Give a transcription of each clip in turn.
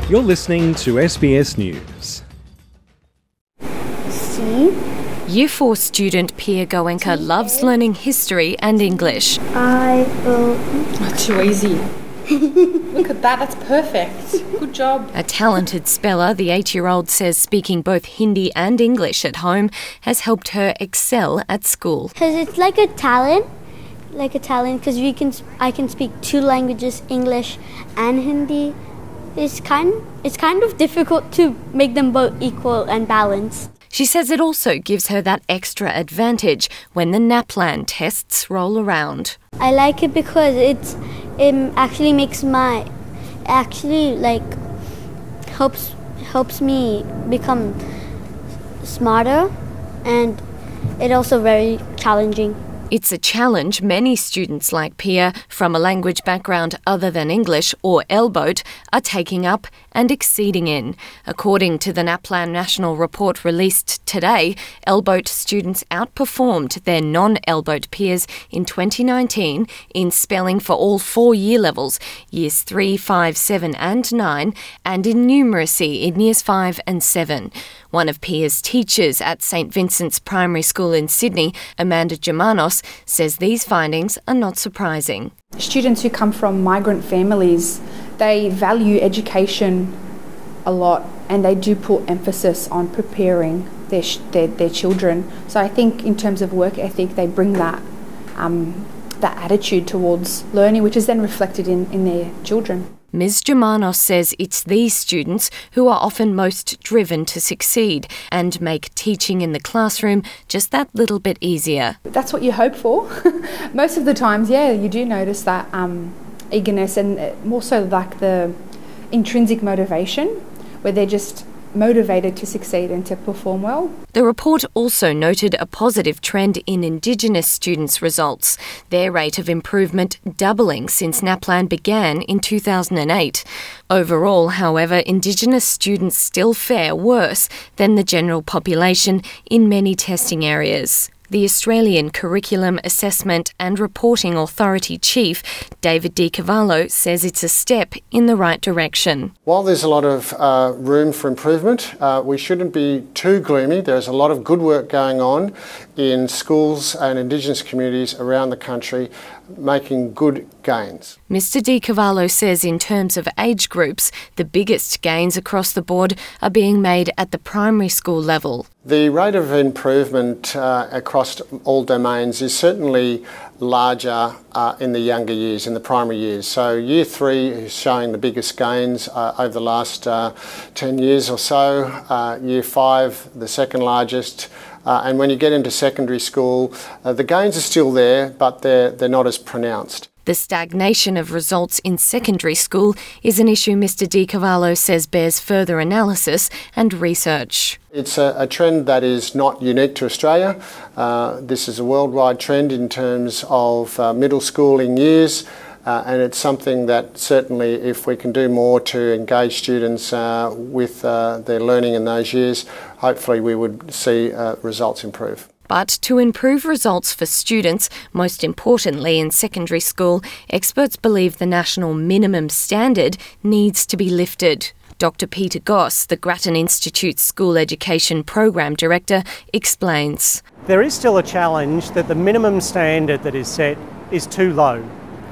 You're listening to SBS News. C. Year 4 student Pia Goenka loves learning history and English. I-O. Too easy. Look at that, that's perfect. Good job. A talented speller, the 8-year-old says speaking both Hindi and English at home has helped her excel at school. Because it's like a talent because I can speak 2 languages, English and Hindi. It's kind of difficult to make them both equal and balanced. She says it also gives her that extra advantage when the NAPLAN tests roll around. I like it because it actually helps me become smarter, and it's also very challenging. It's a challenge many students like Pia from a language background other than English or L-Boat are taking up and exceeding in. According to the NAPLAN national report released today, L-Boat students outperformed their non-L-Boat peers in 2019 in spelling for all 4 year levels, years 3, 5, 7 and 9, and in numeracy in years 5 and 7. One of Pia's teachers at St Vincent's Primary School in Sydney, Amanda Germanos, says these findings are not surprising. Students who come from migrant families, they value education a lot, and they do put emphasis on preparing their children. So I think in terms of work ethic, they bring that attitude towards learning, which is then reflected in their children. Ms Germanos says it's these students who are often most driven to succeed and make teaching in the classroom just that little bit easier. That's what you hope for. Most of the times, you do notice that eagerness and more so like the intrinsic motivation, where they're just motivated to succeed and to perform well. The report also noted a positive trend in Indigenous students' results, their rate of improvement doubling since NAPLAN began in 2008. Overall, however, Indigenous students still fare worse than the general population in many testing areas. The Australian Curriculum Assessment and Reporting Authority Chief, David Di Cavallo, says it's a step in the right direction. While there's a lot of room for improvement, we shouldn't be too gloomy. There's a lot of good work going on in schools and Indigenous communities around the country, making good gains. Mr Di Cavallo says in terms of age groups, the biggest gains across the board are being made at the primary school level. The rate of improvement across all domains is certainly larger in the younger years, in the primary years. So year 3 is showing the biggest gains over the last 10 years or so. Year 5, the second largest. And when you get into secondary school, the gains are still there, but they're not as pronounced. The stagnation of results in secondary school is an issue Mr Di Cavallo says bears further analysis and research. It's a trend that is not unique to Australia. This is a worldwide trend in terms of middle schooling years. And it's something that certainly, if we can do more to engage students with their learning in those years, hopefully we would see results improve. But to improve results for students, most importantly in secondary school, experts believe the national minimum standard needs to be lifted. Dr Peter Goss, the Grattan Institute's School Education Program Director, explains. There is still a challenge that the minimum standard that is set is too low.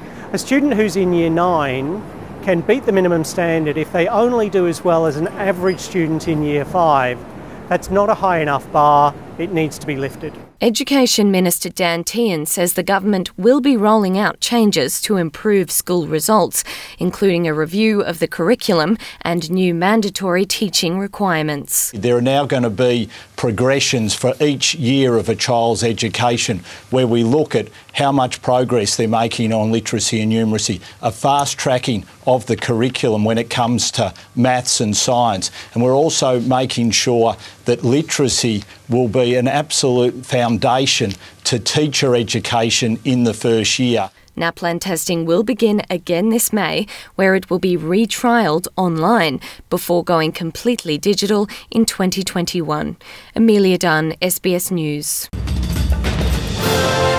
A student who's in Year 9 can beat the minimum standard if they only do as well as an average student in Year 5. That's not a high enough bar. It needs to be lifted. Education Minister Dan Tehan says the government will be rolling out changes to improve school results, including a review of the curriculum and new mandatory teaching requirements. There are now going to be progressions for each year of a child's education where we look at how much progress they're making on literacy and numeracy, a fast tracking of the curriculum when it comes to maths and science. And we're also making sure that literacy will be an absolute foundation to teacher education in the first year. NAPLAN testing will begin again this May, where it will be retrialled online before going completely digital in 2021. Amelia Dunn, SBS News.